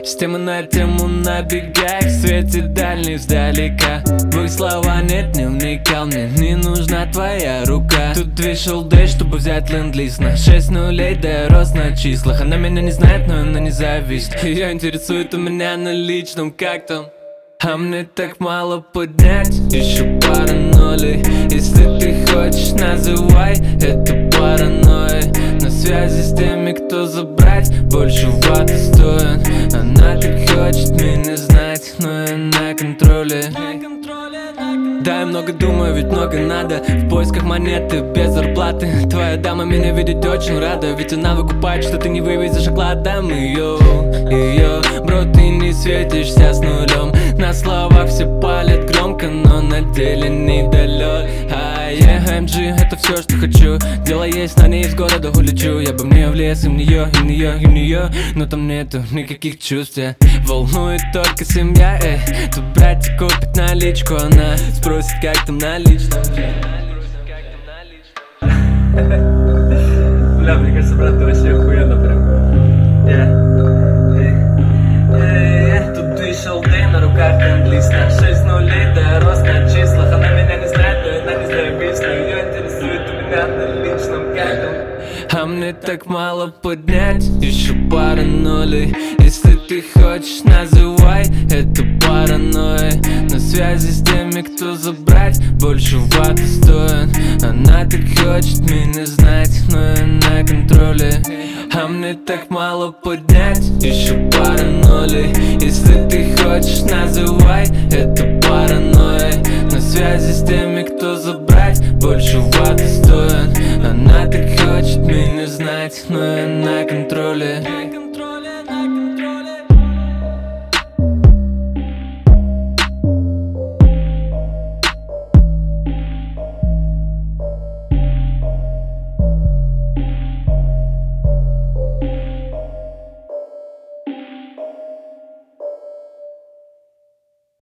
С темы на тему на бегах светит дальний издалека. В их слова нет, не вникал, мне не нужна твоя рука. Тут вышел дождь, чтобы взять ленд-лиз на 6 нулей, да я рос на числах. Она меня не знает, но она не зависит. Ее интересует у меня на личном, как там. А мне так мало поднять, еще пара нолей. Если ты хочешь, называй это паранойей. На связи с теми, кто забрать больше ваты стоит. Она так хочет меня знать, но я на контроле. Да, я много думаю, ведь много надо. В поисках монеты без зарплаты. Твоя дама меня видеть очень рада, ведь она выкупает, что ты не вывезешь окладом ее. Бро, ты не светишься с нулем. На словах все палят громко, но на деле недалек. AMG, это все, что хочу. Дело есть, на ней из города улечу. Я бы мне в лес, и в нее, и в нее, и в нее. Но там нету никаких чувств, волнует только семья, Тут братик купит наличку, она спросит, как там наличные. Бля, мне кажется, брат, ты вообще охуенно прям. Тут вышел день, на руках ленд-лиз на 6 нулей, да я рос на числах. Она меня не знает, но она не зависла. Ее интересует у меня на личном, как там. А мне так мало поднять, еще пара нолей. Если ты хочешь, называй это паранойей. На связи с теми, кто забрать больше ваты стоит. Она так хочет меня знать, но я на контроле. А мне так мало поднять, еще пара нолей. Если ты хочешь, называй это паранойей. На связи с теми, кто забрать больше ваты стоит. Она так хочет меня знать, но я на контроле.